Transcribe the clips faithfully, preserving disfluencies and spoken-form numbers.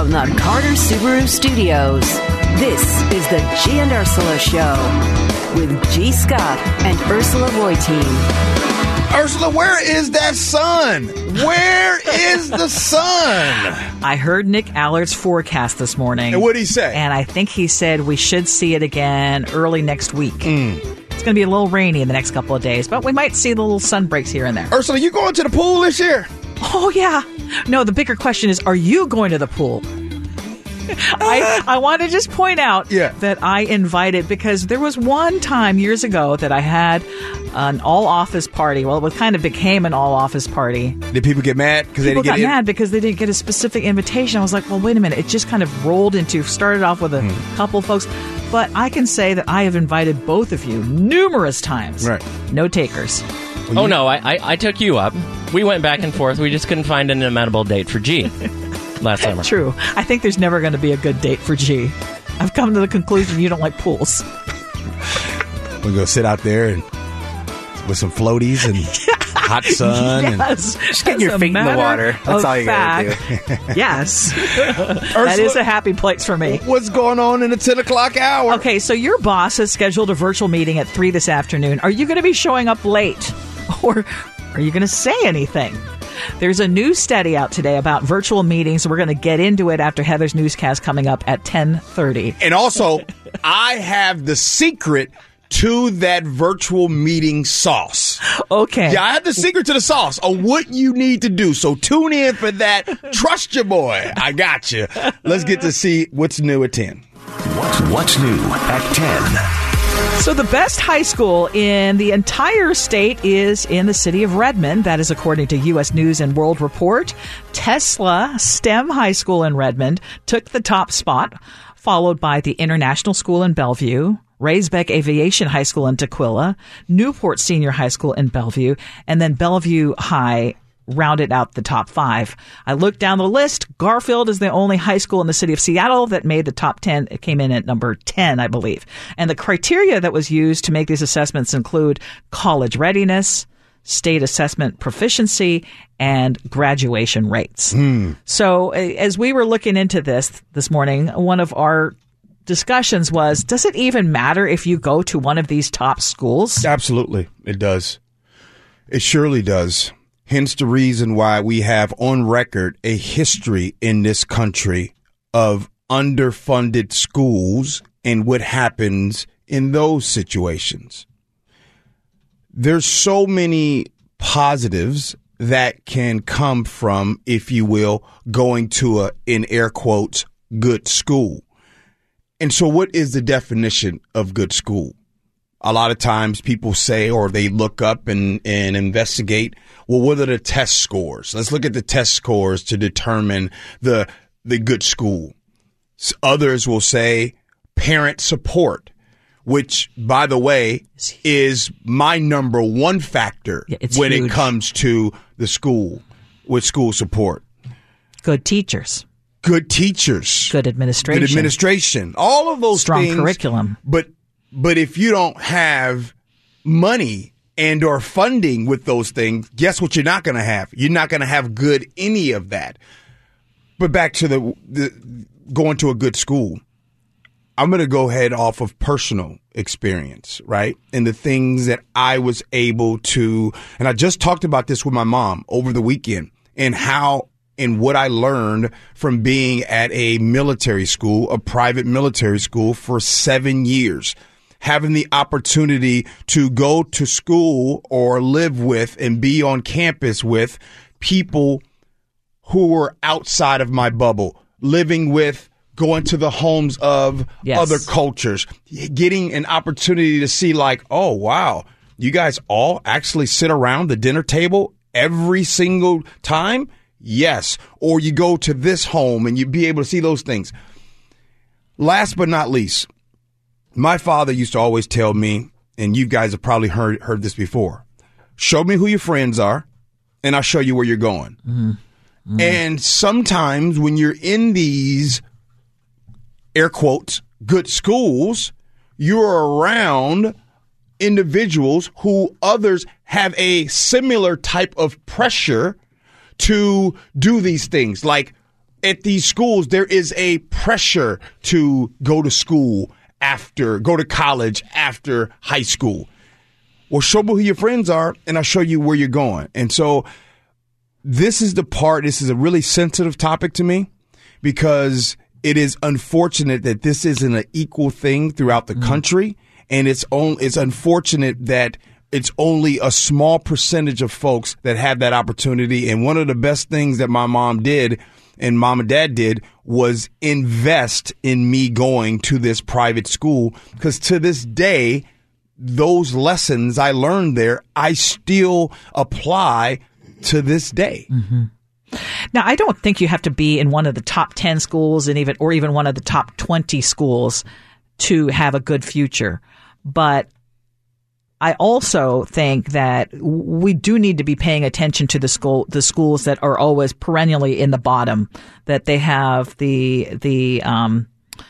From the Carter Subaru Studios, this is the G and Ursula Show with G. Scott and Ursula Reutin. Ursula, where is that sun? Where is the sun? I heard Nick Allard's forecast this morning. And what did he say? And I think he said we should see it again early next week. Mm. It's going to be a little rainy in the next couple of days, but we might see the little sun breaks here and there. Ursula, you going to the pool this year? Oh, yeah. No, the bigger question is, are you going to the pool? I, I want to just point out yeah. that I invited, because there was one time years ago that I had an all-office party. Well, it kind of became an all-office party. Did people get mad because they People didn't get got in? mad because they didn't get a specific invitation. I was like, well, wait a minute. It just kind of rolled into, started off with a hmm. couple of folks. But I can say that I have invited both of you numerous times. Right. No takers. Well, oh, no, I, I, I took you up. We went back and forth. We just couldn't find an amenable date for G last summer. True. I think there's never going to be a good date for G. I've come to the conclusion you don't like pools. We'll go sit out there and with some floaties and hot sun. Yes. And just get your feet in the water. That's all you got to do. Yes. That is a happy place for me. What's going on in the ten o'clock hour? Okay, so your boss has scheduled a virtual meeting at three this afternoon. Are you going to be showing up late? Or are you going to say anything? There's a new study out today about virtual meetings. We're going to get into it after Heather's newscast coming up at ten thirty. And also, I have the secret to that virtual meeting sauce. Okay. Yeah, I have the secret to the sauce of what you need to do. So tune in for that. Trust your boy. I got you. Let's get to see what's new at ten. What, what's new at ten? So the best high school in the entire state is in the city of Redmond. That is according to U S News and World Report. Tesla STEM High School in Redmond took the top spot, followed by the International School in Bellevue, Raisbeck Aviation High School in Tukwila, Newport Senior High School in Bellevue, and then Bellevue High rounded out the top five. I looked down the list. Garfield is the only high school in the city of Seattle that made the top ten. It came in at number ten, I believe. And the criteria that was used to make these assessments include college readiness, state assessment proficiency, and graduation rates. Mm. So as we were looking into this this morning, one of our discussions was, does it even matter if you go to one of these top schools? Absolutely. It does. It surely does. Hence the reason why we have on record a history in this country of underfunded schools and what happens in those situations. There's so many positives that can come from, if you will, going to a, in air quotes, good school. And so what is the definition of good school? A lot of times people say, or they look up and, and investigate, well, what are the test scores? Let's look at the test scores to determine the the good school. Others will say parent support, which, by the way, is my number one factor yeah, when huge. it comes to the school, with school support. Good teachers. Good teachers. Good administration. Good administration. All of those Strong things. Strong curriculum. But But if you don't have money and or funding with those things, guess what you're not going to have? You're not going to have good any of that. But back to the, the going to a good school, I'm going to go ahead off of personal experience, right? And the things that I was able to, and I just talked about this with my mom over the weekend, and how and what I learned from being at a military school, a private military school for seven years. Having the opportunity to go to school or live with and be on campus with people who were outside of my bubble, living with, going to the homes of yes. other cultures, getting an opportunity to see like, oh, wow, you guys all actually sit around the dinner table every single time? Yes. Or you go to this home and you be able to see those things. Last but not least, my father used to always tell me, and you guys have probably heard heard this before, show me who your friends are, and I'll show you where you're going. Mm-hmm. Mm-hmm. And sometimes when you're in these, air quotes, good schools, you're around individuals who others have a similar type of pressure to do these things. Like, at these schools, there is a pressure to go to school after, go to college after high school. Well, show me who your friends are, and I'll show you where you're going. And so this is the part, this is a really sensitive topic to me, because it is unfortunate that this isn't an equal thing throughout the mm-hmm. country. And it's only, it's unfortunate that it's only a small percentage of folks that have that opportunity. And one of the best things that my mom did and mom and dad did was invest in me going to this private school, because to this day, those lessons I learned there, I still apply to this day. Mm-hmm. Now, I don't think you have to be in one of the top ten schools and even, or even one of the top twenty schools to have a good future. But I also think that we do need to be paying attention to the school, the schools that are always perennially in the bottom, that they have the, the, um,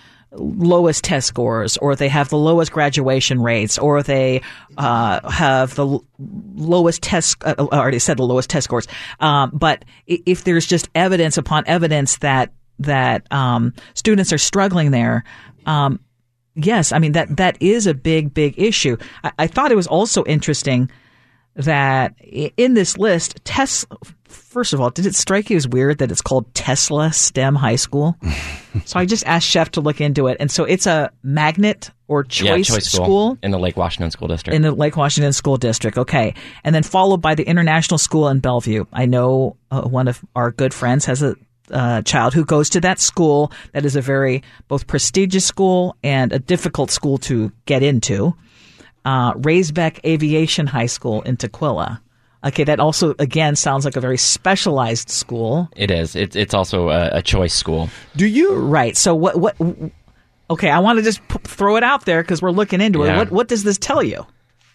lowest test scores, or they have the lowest graduation rates, or they uh, have the l- lowest test. Uh, I already said the lowest test scores. Um, but if there's just evidence upon evidence that that um, students are struggling there, um, yes, I mean that that is a big, big issue. I, I thought it was also interesting that in this list, Tesla. First of all, did it strike you as weird that it's called Tesla STEM High School? So I just asked Chef to look into it. And so it's a magnet or choice, yeah, choice school, school in the Lake Washington School District. In the Lake Washington School District. Okay. And then followed by the International School in Bellevue. I know uh, one of our good friends has a uh, child who goes to that school. That is a very both prestigious school and a difficult school to get into. Uh, Raisbeck Aviation High School in Tukwila. Okay, that also, again, sounds like a very specialized school. It is. It's it's also a, a choice school. Do you? Right. So what? What? Okay, I want to just p- throw it out there because we're looking into yeah. it. What What does this tell you?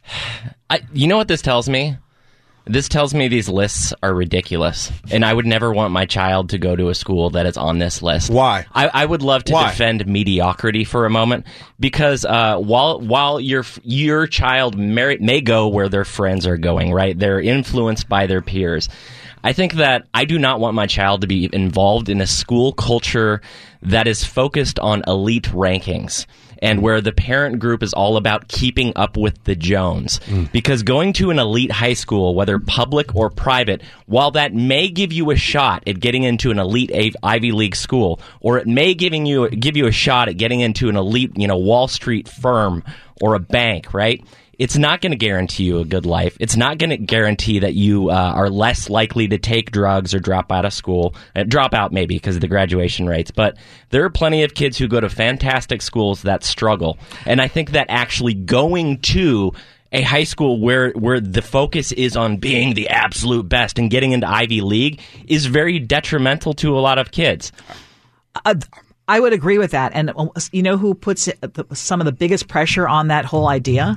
I, you know what this tells me? This tells me these lists are ridiculous, and I would never want my child to go to a school that is on this list. Why? I, I would love to Why? defend mediocrity for a moment, because uh, while while your your child may, may go where their friends are going, right? They're influenced by their peers. I think that I do not want my child to be involved in a school culture that is focused on elite rankings, and where the parent group is all about keeping up with the Jones. Mm. Because going to an elite high school, whether public or private, while that may give you a shot at getting into an elite Ivy League school, or it may giving you give you a shot at getting into an elite, you know, Wall Street firm or a bank, right? It's not going to guarantee you a good life. It's not going to guarantee that you uh, are less likely to take drugs or drop out of school. Uh, drop out maybe because of the graduation rates. But there are plenty of kids who go to fantastic schools that struggle. And I think that actually going to a high school where where the focus is on being the absolute best and getting into Ivy League is very detrimental to a lot of kids. Uh, I would agree with that. And you know who puts it, some of the biggest pressure on that whole idea?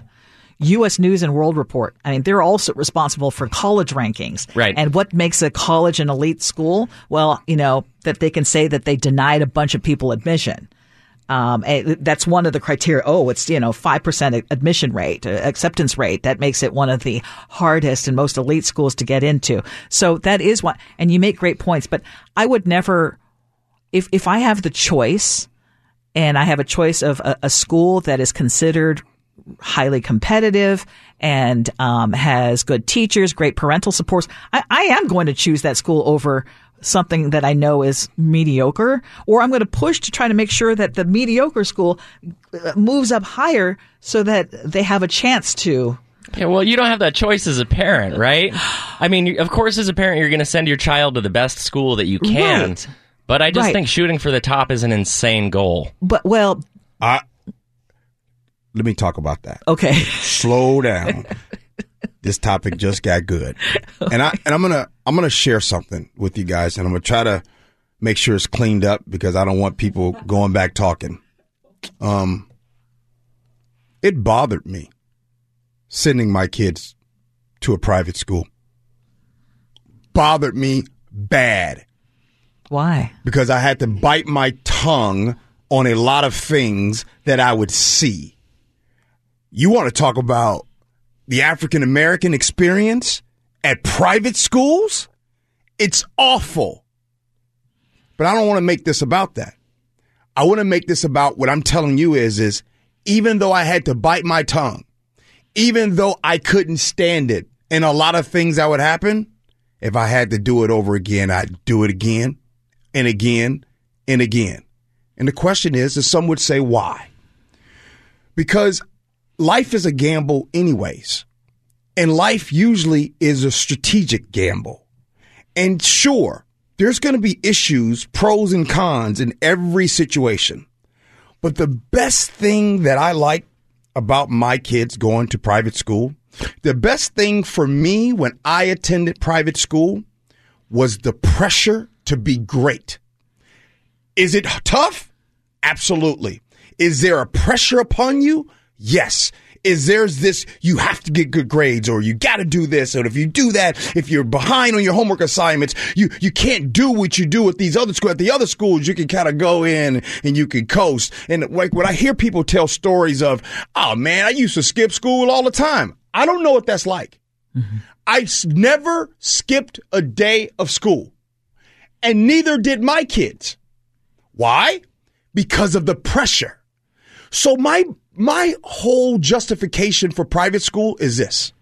U S News and World Report. I mean, they're also responsible for college rankings. Right. And what makes a college an elite school? Well, you know, that they can say that they denied a bunch of people admission. Um, that's one of the criteria. Oh, it's, you know, five percent admission rate, acceptance rate. That makes it one of the hardest and most elite schools to get into. So that is what, and you make great points, but I would never, if, if I have the choice and I have a choice of a, a school that is considered highly competitive and um, has good teachers, great parental supports, I, I am going to choose that school over something that I know is mediocre, or I'm going to push to try to make sure that the mediocre school moves up higher so that they have a chance to. Yeah, well, you don't have that choice as a parent, right? I mean, of course, as a parent, you're going to send your child to the best school that you can. Right. But I just right. think shooting for the top is an insane goal. But, well... I. Let me talk about that. Okay. Slow down. This topic just got good. And I and I'm gonna I'm gonna share something with you guys, and I'm gonna try to make sure it's cleaned up because I don't want people going back talking. Um it bothered me sending my kids to a private school. Bothered me bad. Why? Because I had to bite my tongue on a lot of things that I would see. You want to talk about the African American experience at private schools? It's awful. But I don't want to make this about that. I want to make this about what I'm telling you is, is even though I had to bite my tongue, even though I couldn't stand it, and a lot of things that would happen, if I had to do it over again, I'd do it again and again and again. And the question is, is some would say, why? Because life is a gamble anyways. And life usually is a strategic gamble. And sure, there's going to be issues, pros and cons in every situation. But the best thing that I like about my kids going to private school, the best thing for me when I attended private school was the pressure to be great. Is it tough? Absolutely. Is there a pressure upon you? Yes. Is there's this, you have to get good grades, or you got to do this, or if you do that, if you're behind on your homework assignments, you you can't do what you do at these other schools. At the other schools, you can kind of go in and you can coast. And like when I hear people tell stories of, oh man, I used to skip school all the time. I don't know what that's like. Mm-hmm. I never skipped a day of school, and neither did my kids. Why? Because of the pressure. So my My whole justification for private school is this.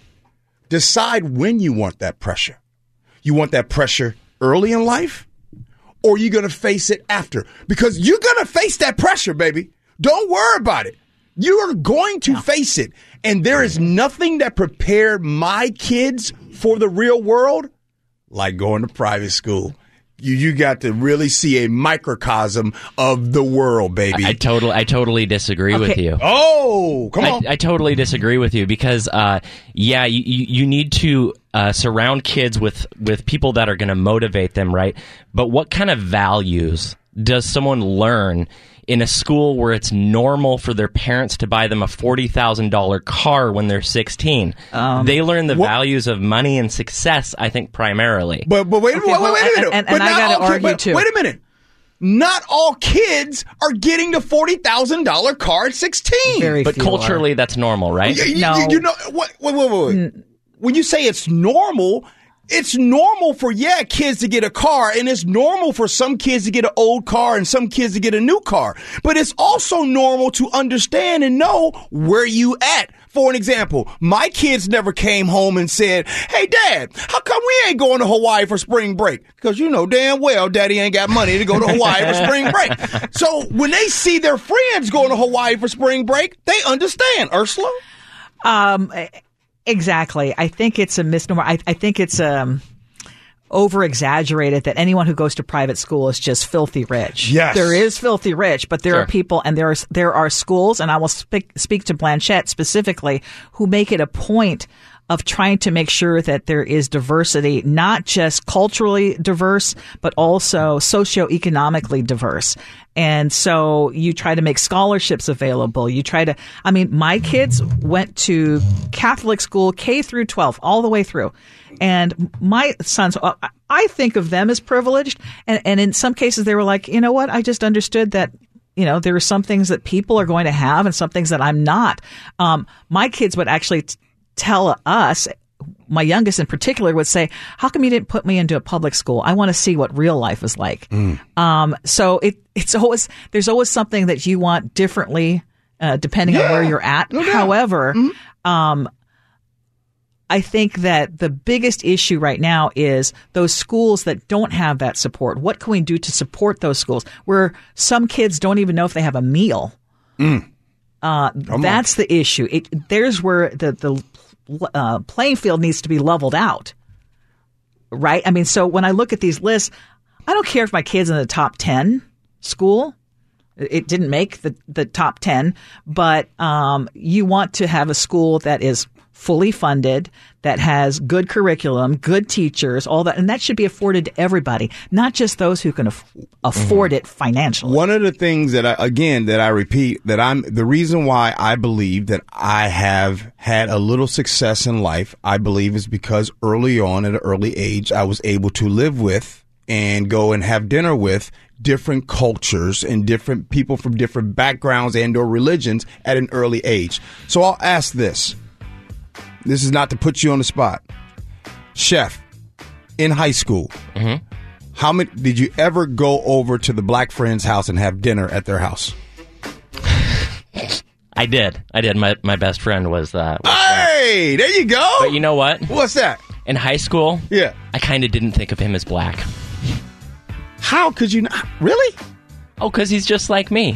Decide when you want that pressure. You want that pressure early in life, or are you going to face it after? Because you're going to face that pressure, baby. Don't worry about it. You are going to yeah. face it. And there is nothing that prepared my kids for the real world like going to private school. You you got to really see a microcosm of the world, baby. I, I totally I totally disagree okay. with you. Oh, come on! I, I totally disagree with you because, uh, yeah, you you need to uh, surround kids with with people that are going to motivate them, right? But what kind of values does someone learn in a school where it's normal for their parents to buy them a forty thousand dollars car when they're sixteen? Um, they learn the what? values of money and success, I think, primarily. But but wait, okay, wait, well, wait, wait a minute. And, and, and I got to argue, but, too. Wait a minute. Not all kids are getting the forty thousand dollars car at sixteen. Very but few culturally, are. that's normal, right? You, you, no. You, you know, what, wait, wait, wait, wait. Mm. When you say it's normal, it's normal for, yeah, kids to get a car, and it's normal for some kids to get an old car and some kids to get a new car. But it's also normal to understand and know where you at. For an example, my kids never came home and said, hey, Dad, how come we ain't going to Hawaii for spring break? Because you know damn well Daddy ain't got money to go to Hawaii for spring break. So when they see their friends going to Hawaii for spring break, they understand. Ursula? Um... Exactly. I think it's a misnomer. I, I think it's um, over-exaggerated that anyone who goes to private school is just filthy rich. Yes. There is filthy rich, but there sure. are people, and there are, there are schools, and I will speak, speak to Blanchette specifically, who make it a point of trying to make sure that there is diversity, not just culturally diverse, but also socioeconomically diverse. And so you try to make scholarships available. You try to, I mean, my kids went to Catholic school K through twelve, all the way through. And my sons, I think of them as privileged. And, and in some cases, they were like, you know what? I just understood that, you know, there are some things that people are going to have and some things that I'm not. Um, my kids would actually t- tell us, my youngest in particular would say, how come you didn't put me into a public school? I want to see what real life is like. Mm. Um, so it, it's always, there's always something that you want differently, uh, depending yeah. on where you're at. No However, mm-hmm. um, I think that the biggest issue right now is those schools that don't have that support. What can we do to support those schools where some kids don't even know if they have a meal? Mm. Uh, that's on. the issue. It, there's where the, the, Uh, playing field needs to be leveled out, right? I mean, so when I look at these lists, I don't care if my kid's in the top ten school. It didn't make the, the top ten, but um, you want to have a school that is fully funded, that has good curriculum, good teachers, all that. And that should be afforded to everybody, not just those who can af- afford mm-hmm. it financially. One of the things that I, again, that I repeat, that I'm, the reason why I believe that I have had a little success in life, I believe is because early on at an early age, I was able to live with and go and have dinner with different cultures and different people from different backgrounds and or religions at an early age. So I'll ask this. This is not to put you on the spot. Chef, in high school, mm-hmm. How many did you ever go over to the black friend's house and have dinner at their house? I did. I did. My my best friend was uh was Hey, that. there you go. But you know what? What's that? In high school, yeah, I kind of didn't think of him as black. How could you not? Really? Oh, because he's just like me.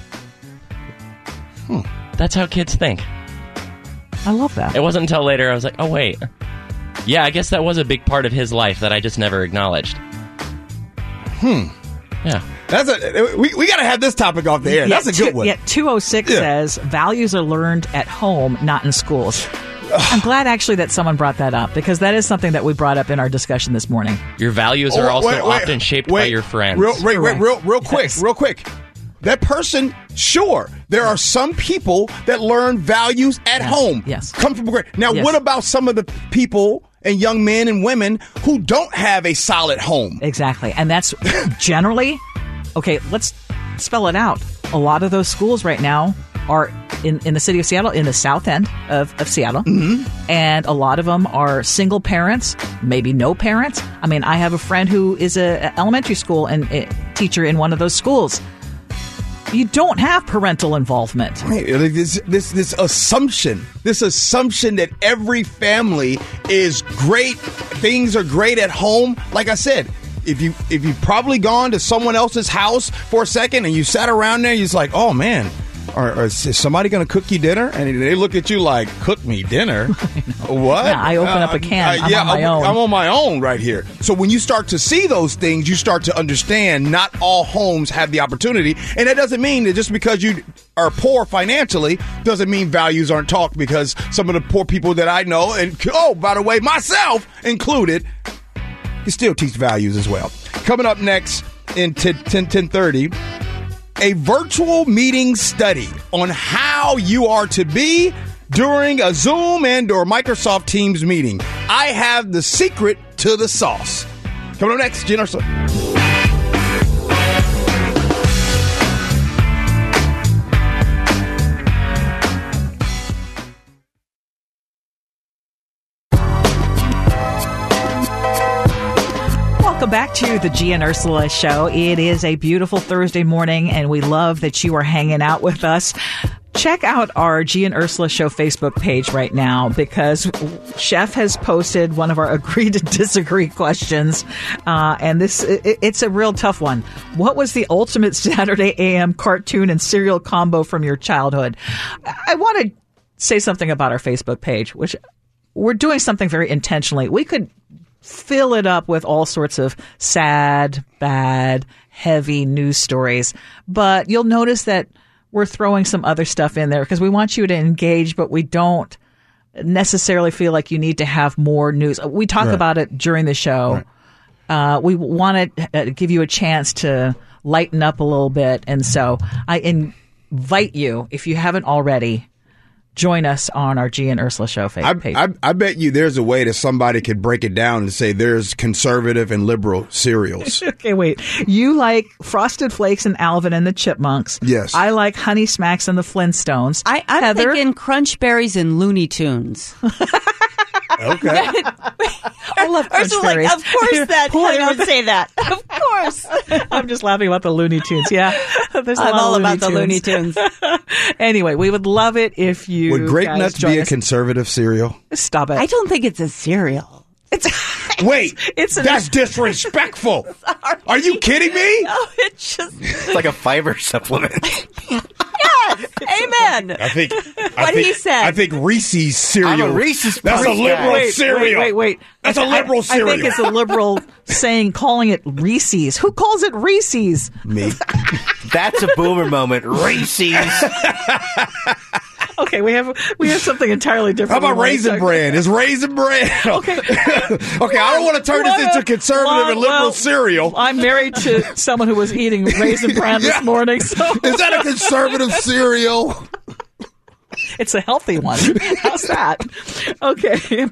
Hmm. That's how kids think. I love that. It wasn't until later I was like, oh, wait. Yeah, I guess that was a big part of his life that I just never acknowledged. Hmm. Yeah. That's a we, we got to have this topic off the air. Yeah, That's a good two, one. Yeah, two oh six Yeah. says values are learned at home, not in schools. I'm glad actually that someone brought that up because that is something that we brought up in our discussion this morning. Your values are Oh, also wait, wait, often shaped wait. by your friends. Real, wait, wait, Correct. real, real quick, Yes. real quick. That person, sure, there are some people that learn values at Yes. home. Yes. Come from great. Now, Yes. what about some of the people and young men and women who don't have a solid home? Exactly. And that's generally, okay, let's spell it out. A lot of those schools right now are in, in the city of Seattle, in the south end of, of Seattle. Mm-hmm. And a lot of them are single parents, maybe no parents. I mean, I have a friend who is a, a elementary school and a teacher in one of those schools. You don't have parental involvement. Right, like This, this, this assumption, this assumption that every family is great, things are great at home. Like I said, if you if you've probably gone to someone else's house for a second and you sat around there, you're just like, oh man, or, or is somebody going to cook you dinner? And they look at you like, cook me dinner? What? Yeah, I open up a can. I'm yeah, on my I'm, own. I'm on my own right here. So when you start to see those things, you start to understand not all homes have the opportunity. And that doesn't mean that just because you are poor financially doesn't mean values aren't taught, because some of the poor people that I know, and oh, by the way, myself included, you still teach values as well. Coming up next in ten, ten, ten thirty, a virtual meeting study on how you are to be during a Zoom and or Microsoft Teams meeting. I have the secret to the sauce. Coming up next, Jen Ursula. Welcome back to the G and Ursula Show. It is a beautiful Thursday morning, and we love that you are hanging out with us. Check out our G and Ursula Show Facebook page right now, because Chef has posted one of our agree to disagree questions, uh, and this it, it's a real tough one. What was the ultimate Saturday A M cartoon and cereal combo from your childhood? I want to say something about our Facebook page, which we're doing something very intentionally. We could fill it up with all sorts of sad, bad, heavy news stories. But you'll notice that we're throwing some other stuff in there because we want you to engage, but we don't necessarily feel like you need to have more news. We talk Right. about it during the show. Right. Uh, we want to uh, give you a chance to lighten up a little bit. And so I invite you, if you haven't already, join us on our G and Ursula Show I, page. I, I bet you there's a way that somebody could break it down and say there's conservative and liberal cereals. Okay, wait. You like Frosted Flakes and Alvin and the Chipmunks. Yes. I like Honey Smacks and the Flintstones. I, I'm Heather? thinking Crunch Berries and Looney Tunes. Okay. I love Crunch Ursula's like, Berries. of course that Pulling Heather out would say that. Of course. I'm just laughing about the Looney Tunes. Yeah. There's a I'm lot all of about the Looney Tunes. Tunes. Anyway, we would love it if you Would Grape guys Nuts join be a us. conservative cereal? Stop it. I don't think it's a cereal. It's Wait, It's an- that's disrespectful. Are you kidding me? No, it's just It's like a fiber supplement. yes. Amen. I think I What think, he said. I think Reese's cereal. I'm a Reese's That's a Puffs guy. liberal wait, cereal. wait, wait, wait. That's I- a liberal I, cereal. I think it's a liberal saying, calling it Reese's. Who calls it Reese's? Me. That's a boomer moment. Reese's. Okay, we have we have something entirely How different. about we wanna Raisin talk- Bran? Is Raisin Bran? Okay. okay, I don't want to turn this Well, into conservative well, and liberal well, cereal. I'm married to someone who was eating Raisin Bran Yeah. this morning, so Is that a conservative cereal? it's a healthy one. How's that? Okay.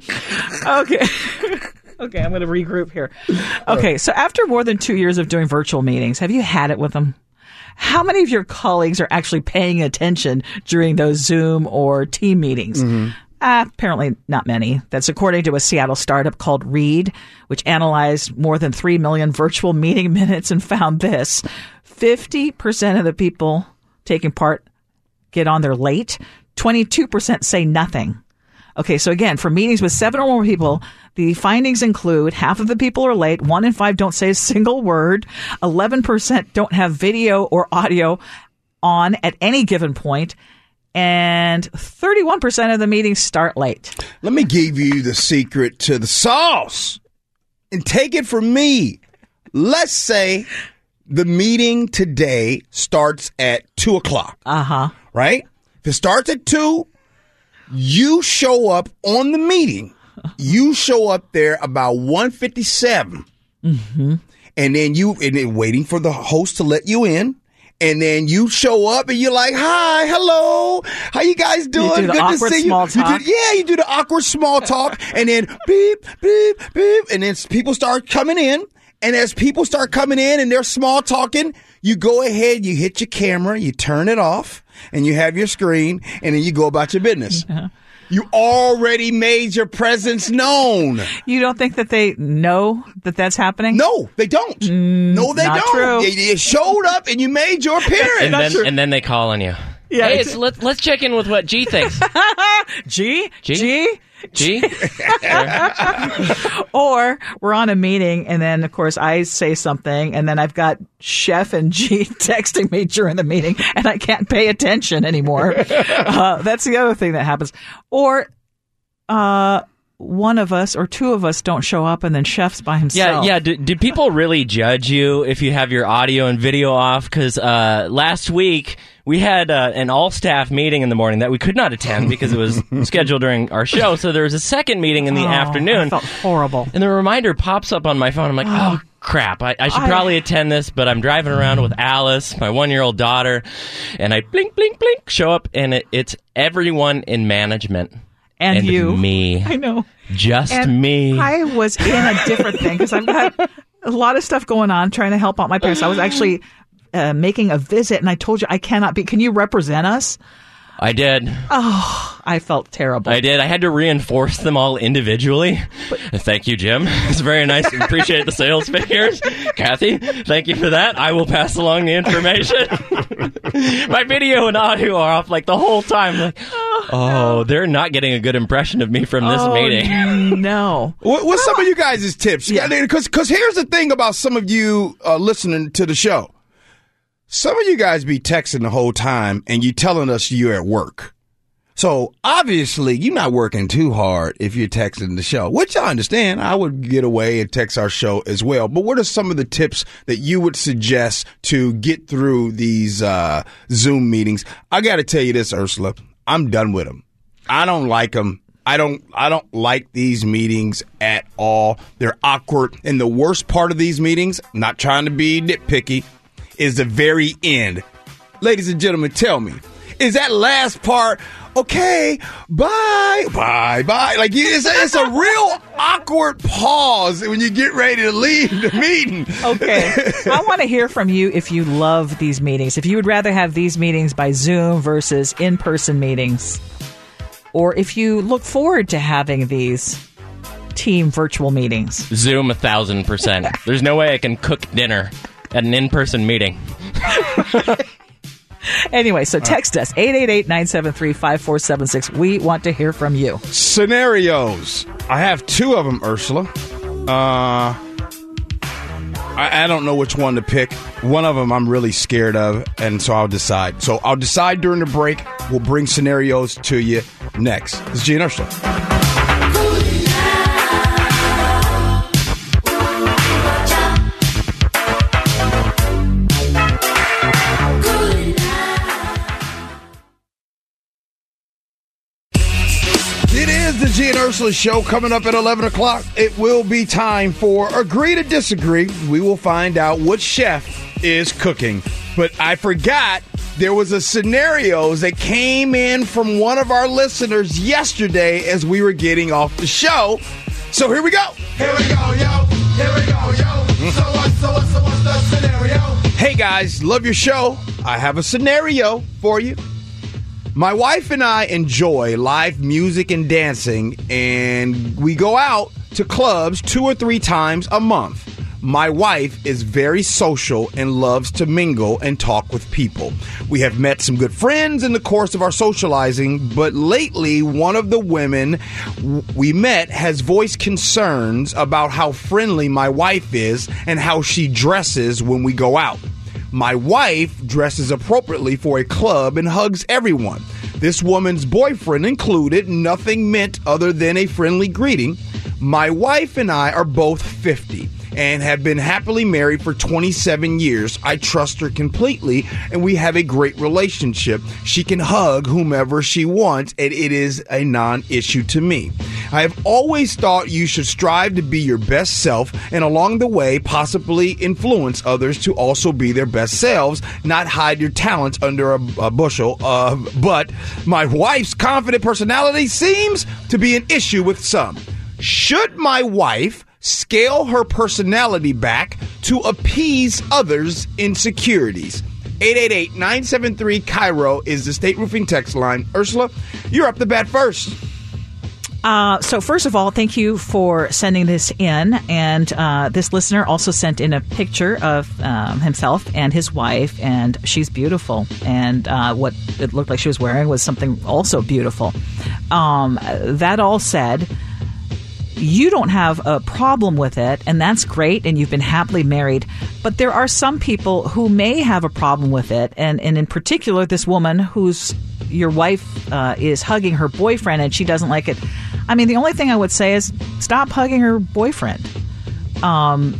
Okay. Okay, I'm going to regroup here. Okay, so after more than two years of doing virtual meetings, have you had it with them? How many of your colleagues are actually paying attention during those Zoom or team meetings? Mm-hmm. Uh, apparently not many. That's according to a Seattle startup called Reed, which analyzed more than three million virtual meeting minutes and found this. fifty percent of the people taking part get on there late. twenty-two percent say nothing. Okay, so again, for meetings with seven or more people, the findings include half of the people are late, one in five don't say a single word, eleven percent don't have video or audio on at any given point, and thirty-one percent of the meetings start late. Let me give you the secret to the sauce. And take it from me. Let's say the meeting today starts at two o'clock. Uh-huh. Right? If it starts at two, you show up on the meeting. You show up there about one fifty-seven. Mm-hmm. And then you, and then waiting for the host to let you in. And then you show up and you're like, hi, hello, how you guys doing? You do the Good awkward to see small you. talk. You do, yeah, you do the awkward small talk. And then beep, beep, beep. And then people start coming in. And as people start coming in and they're small talking, you go ahead, you hit your camera, you turn it off, and you have your screen, and then you go about your business. Uh-huh. You already made your presence known. You don't think that they know that that's happening? No, they don't. Mm, no, they not don't. true. You, you showed up and you made your appearance. And then, and then they call on you. Yeah, hey, it's- it's, let's let's check in with what G thinks. G? G? G? G? Or we're on a meeting, and then, of course, I say something, and then I've got Chef and G texting me during the meeting, and I can't pay attention anymore. Uh, that's the other thing that happens. Or uh, one of us or two of us don't show up, and then Chef's by Yeah, himself. yeah. Do, do people really judge you if you have your audio and video off? Because uh, last week we had uh, an all-staff meeting in the morning that we could not attend because it was scheduled during our show. So there was a second meeting in the Oh, afternoon. I felt horrible. And the reminder pops up on my phone. I'm like, oh, crap. I, I should I- probably attend this, but I'm driving around with Alice, my one-year-old daughter, and I blink, blink, blink, show up, and it, it's everyone in management. And, And you. me. I know. Just And me. I was in a different thing because I've got a lot of stuff going on trying to help out my parents. I was actually uh, making a visit, and I told you I cannot be. Can you represent us? I did. I felt terrible. I did. I had to reinforce them all individually. Thank you, Jim. It's very nice. Appreciate the sales figures. Kathy, thank you for that. I will pass along the information. My video and audio are off like the whole time. Like, oh, they're not getting a good impression of me from this oh, meeting. No. What, what's some of you guys' tips? Yeah. Because because here's the thing about some of you uh, listening to the show. Some of you guys be texting the whole time and you telling us you're at work. So obviously you're not working too hard if you're texting the show, which I understand. I would get away and text our show as well. But what are some of the tips that you would suggest to get through these uh, Zoom meetings? I got to tell you this, Ursula. I'm done with them. I don't like them. I don't I don't like these meetings at all. They're awkward. And the worst part of these meetings, not trying to be nitpicky, is the very end. Ladies and gentlemen, tell me, is that last part, okay, bye, bye, bye? Like, it's a, it's a real awkward pause when you get ready to leave the meeting. Okay. I want to hear from you if you love these meetings. If you would rather have these meetings by Zoom versus in-person meetings. Or if you look forward to having these team virtual meetings. Zoom a thousand percent. There's no way I can cook dinner at an in-person meeting. Anyway, so text us, eight eight eight, nine seven three, five four seven six. We want to hear from you. Scenarios. I have two of them, Ursula. Uh, I, I don't know which one to pick. One of them I'm really scared of, and so I'll decide. So I'll decide during the break. We'll bring scenarios to you next. This is G and Ursula. It is the G and Ursula show coming up at eleven o'clock. It will be time for Agree to Disagree. We will find out what chef is cooking. But I forgot there was a scenario that came in from one of our listeners yesterday as we were getting off the show. So here we go. Here we go, yo. Here we go, yo. So what, so what, so what's the scenario? Hey guys, love your show. I have a scenario for you. My wife and I enjoy live music and dancing, and we go out to clubs two or three times a month. My wife is very social and loves to mingle and talk with people. We have met some good friends in the course of our socializing, but lately one of the women we met has voiced concerns about how friendly my wife is and how she dresses when we go out. My wife dresses appropriately for a club and hugs everyone. This woman's boyfriend included, nothing meant other than a friendly greeting. My wife and I are both fifty and have been happily married for twenty-seven years. I trust her completely, and we have a great relationship. She can hug whomever she wants, and it is a non-issue to me. I have always thought you should strive to be your best self, and along the way, possibly influence others to also be their best selves, not hide your talents under a, a bushel. Uh, but my wife's confident personality seems to be an issue with some. Should my wife scale her personality back to appease others' insecurities? eight eight eight, nine seven three, C A I R O is the State Roofing text line. Ursula, you're up the bat first. Uh, so first of all, thank you for sending this in. And uh, this listener also sent in a picture of um, himself and his wife, and she's beautiful. And uh, what it looked like she was wearing was something also beautiful. Um, that all said, you don't have a problem with it, and that's great, and you've been happily married. But there are some people who may have a problem with it, and, and in particular, this woman who's your wife uh, is hugging her boyfriend, and she doesn't like it. I mean, the only thing I would say is stop hugging her boyfriend, um,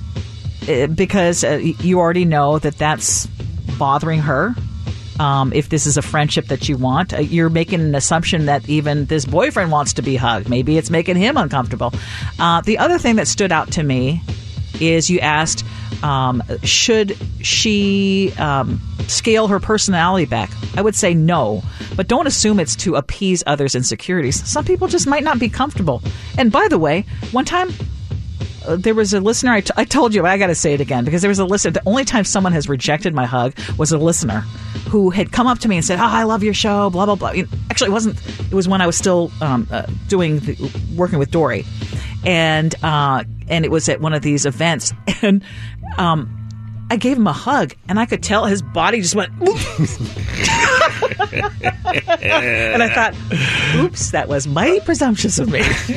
it, because uh, you already know that that's bothering her. Um, if this is a friendship that you want, uh, you're making an assumption that even this boyfriend wants to be hugged. Maybe it's making him uncomfortable. Uh, the other thing that stood out to me is you asked, um, should she um, scale her personality back? I would say no, but don't assume it's to appease others' insecurities. Some people just might not be comfortable. And by the way, one time, Uh, there was a listener, I, t- I told you, but I got to say it again, because there was a listener, the only time someone has rejected my hug was a listener who had come up to me and said, oh, I love your show, blah, blah, blah. You know, actually, it wasn't, it was when I was still um, uh, doing, the, working with Dory. And, uh, and it was at one of these events. And um, I gave him a hug, and I could tell his body just went, and I thought, oops, that was mighty presumptuous of me.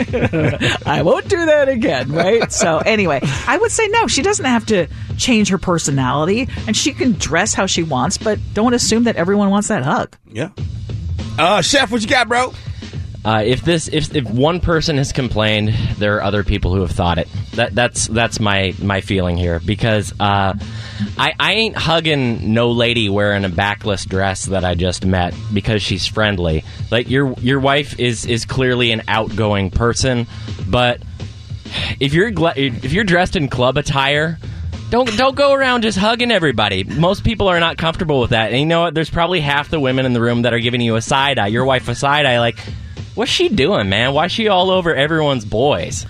I won't do that again, right? So anyway, I would say no, she doesn't have to change her personality, and she can dress how she wants, but don't assume that everyone wants that hug. Yeah. Uh, Chef, what you got, bro? Uh, if this, if if one person has complained, there are other people who have thought it. That that's that's my my feeling here, because uh, I I ain't hugging no lady wearing a backless dress that I just met because she's friendly. Like your your wife is is clearly an outgoing person, but if you're gla- if you're dressed in club attire, Don't don't go around just hugging everybody. Most people are not comfortable with that. And you know what? There's probably half the women in the room that are giving you a side eye. Your wife a side eye, like, what's she doing, man? Why is she all over everyone's boys?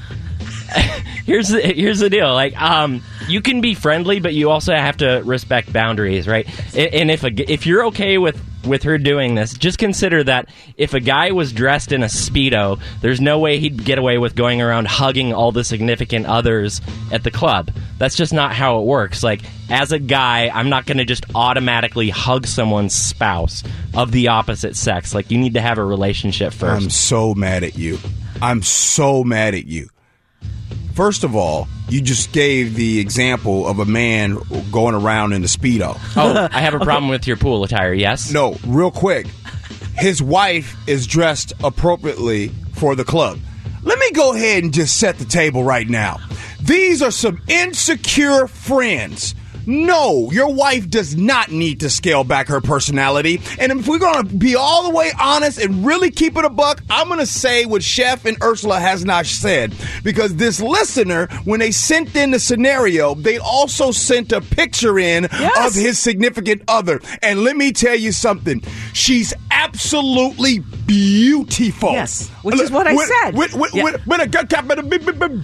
here's the, here's the deal. Like, um, you can be friendly, but you also have to respect boundaries, right? And, and if a, if you're okay with with her doing this, just consider that if a guy was dressed in a Speedo, there's no way he'd get away with going around hugging all the significant others at the club. That's just not how it works. Like, as a guy, I'm not going to just automatically hug someone's spouse of the opposite sex. Like, you need to have a relationship first. I'm so mad at you. I'm so mad at you. First of all, you just gave the example of a man going around in a Speedo. Oh, I have a problem with your pool attire, yes? No, real quick. His wife is dressed appropriately for the club. Let me go ahead and just set the table right now. These are some insecure friends. No, your wife does not need to scale back her personality. And if we're going to be all the way honest and really keep it a buck, I'm going to say what Chef and Ursula has not said. Because this listener, when they sent in the scenario, they also sent a picture in yes. of his significant other. And let me tell you something. She's absolutely beautiful. Yes, which is what I when, said. When, when, yeah. when, when a gut cap, be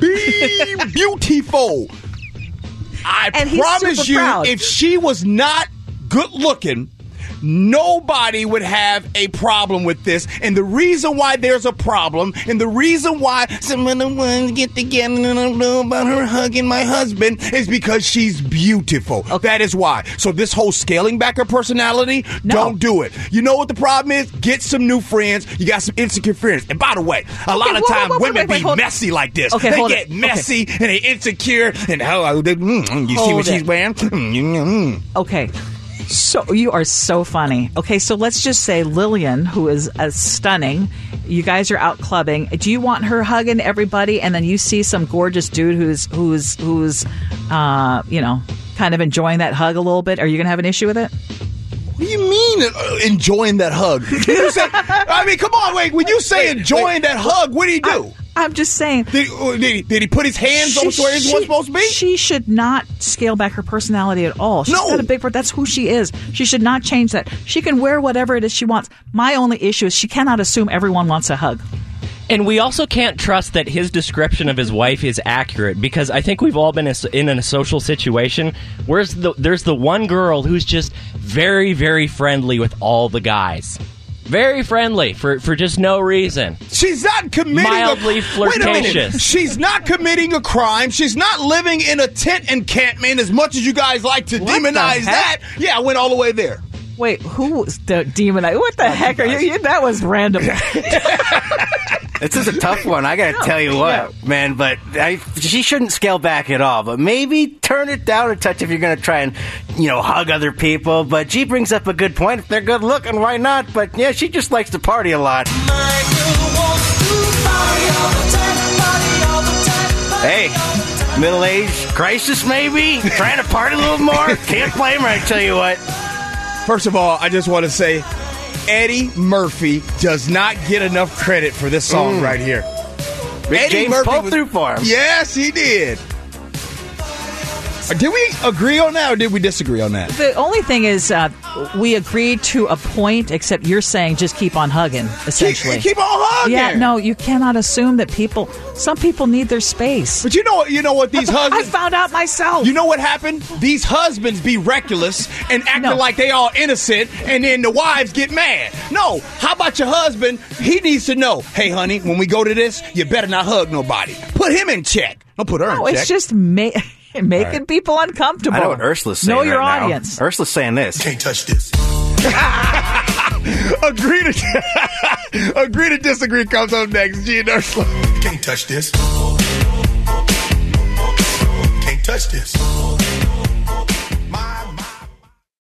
beautiful. I and promise you, proud. if she was not good looking, nobody would have a problem with this. And the reason why there's a problem, and the reason why some of the ones get together and I don't know about her hugging my husband, is because she's beautiful. Okay. That is why. So this whole scaling back her personality, no. don't do it. You know what the problem is? Get some new friends. You got some insecure friends. And by the way, a okay, lot of times women wait, wait, wait, be messy on. like this. Okay, they get it. messy okay. and they insecure. And how they, mm, you hold see what it. she's wearing? Mm, okay. So you are so funny. Okay, so let's just say Lillian, who is uh, stunning, you guys are out clubbing. Do you want her hugging everybody, and then you see some gorgeous dude who's who's who's, uh, you know, kind of enjoying that hug a little bit? Are you going to have an issue with it? What do you mean uh, enjoying that hug? You say, I mean, come on, wait. When you say wait, enjoying wait, that hug, what do you do? I, I'm just saying. Did, did, he, did he put his hands on where he was supposed to be? She should not scale back her personality at all. She's no. got a big part. That's who she is. She should not change that. She can wear whatever it is she wants. My only issue is she cannot assume everyone wants a hug. And we also can't trust that his description of his wife is accurate, because I think we've all been in a social situation where the, there's the one girl who's just very, very friendly with all the guys. Very friendly for, for just no reason. She's not committing mildly a, flirtatious. Wait a minute. She's not committing a crime. She's not living in a tent encampment, as much as you guys like to what demonize that. Yeah, I went all the way there. Wait, who was the demonize? What the oh, heck are you, you? That was random. This is a tough one. I got to tell you what, yeah. man. But I, she shouldn't scale back at all. But maybe turn it down a touch if you're going to try and, you know, hug other people. But G brings up a good point. If they're good looking, why not? But yeah, she just likes to party a lot. Hey, middle-aged crisis maybe? Trying to party a little more? Can't blame her, I tell you what. First of all, I just want to say, Eddie Murphy does not get enough credit for this song mm. right here. Rick Eddie James Murphy pulled was, through for him. Yes, he did. Did we agree on that, or did we disagree on that? The only thing is, uh, we agreed to a point, except you're saying just keep on hugging, essentially. Keep, keep on hugging! Yeah, no, you cannot assume that people, some people need their space. But you know, you know what these husbands... I found out myself. You know what happened? These husbands be reckless and acting no. like they all innocent, and then the wives get mad. No, how about your husband? He needs to know, hey, honey, when we go to this, you better not hug nobody. Put him in check. Don't put her no, in check. No, it's just... Ma- Making right. people uncomfortable. I know what Ursula's saying. Know your right audience. Now. Ursula's saying this. Can't touch this. Agree to agree to disagree comes up next. G and Ursula. Can't touch this. Can't touch this.